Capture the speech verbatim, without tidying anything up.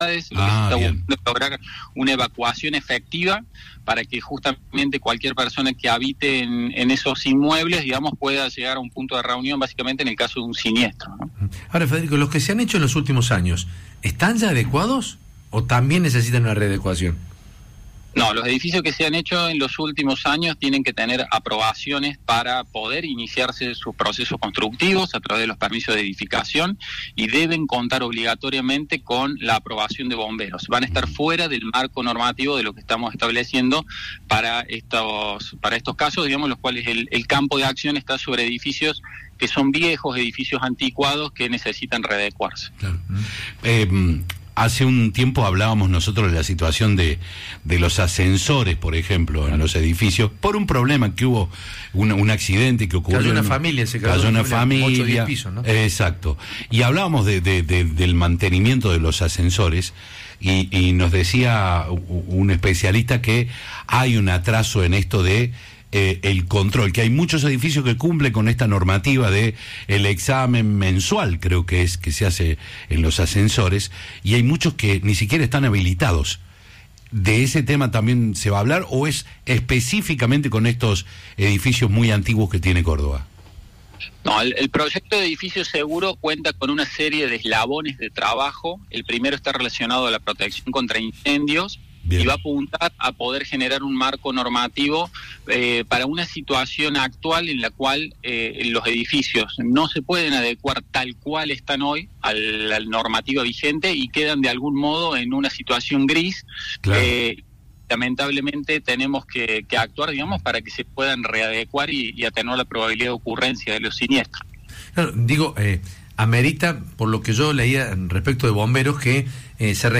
lo ah, que se bien. está lograr una evacuación efectiva para que justamente cualquier persona que habite en, en esos inmuebles, digamos, pueda llegar a un punto de reunión, básicamente en el caso de un siniestro, ¿no? Ahora, Federico, los que se han hecho en los últimos años, ¿están ya adecuados o también necesitan una readecuación? No, los edificios que se han hecho en los últimos años tienen que tener aprobaciones para poder iniciarse sus procesos constructivos a través de los permisos de edificación y deben contar obligatoriamente con la aprobación de bomberos. Van a estar fuera del marco normativo de lo que estamos estableciendo para estos, para estos casos, digamos, los cuales el, el campo de acción está sobre edificios que son viejos, edificios anticuados que necesitan readecuarse. Claro. Eh, Hace un tiempo hablábamos nosotros de la situación de, de los ascensores, por ejemplo, en los edificios, por un problema que hubo, un, un accidente que ocurrió. Cayó una en, familia, se cayó, cayó una familia. ocho o diez pisos, ¿no? Exacto. Y hablábamos de, de, de, del mantenimiento de los ascensores y, y nos decía un especialista que hay un atraso en esto de Eh, el control, que hay muchos edificios que cumplen con esta normativa de el examen mensual, creo que es, que se hace en los ascensores, y hay muchos que ni siquiera están habilitados. ¿De ese tema también se va a hablar o es específicamente con estos edificios muy antiguos que tiene Córdoba? No, el, el proyecto de edificio seguro cuenta con una serie de eslabones de trabajo. El primero está relacionado a la protección contra incendios. Bien. Y va a apuntar a poder generar un marco normativo eh, para una situación actual en la cual eh, los edificios no se pueden adecuar tal cual están hoy a la normativa vigente y quedan de algún modo en una situación gris. Claro. Eh, lamentablemente tenemos que, que actuar, digamos, para que se puedan readecuar y, y atenuar la probabilidad de ocurrencia de los siniestros. Claro, digo, eh, amerita, por lo que yo leía respecto de bomberos, que eh, se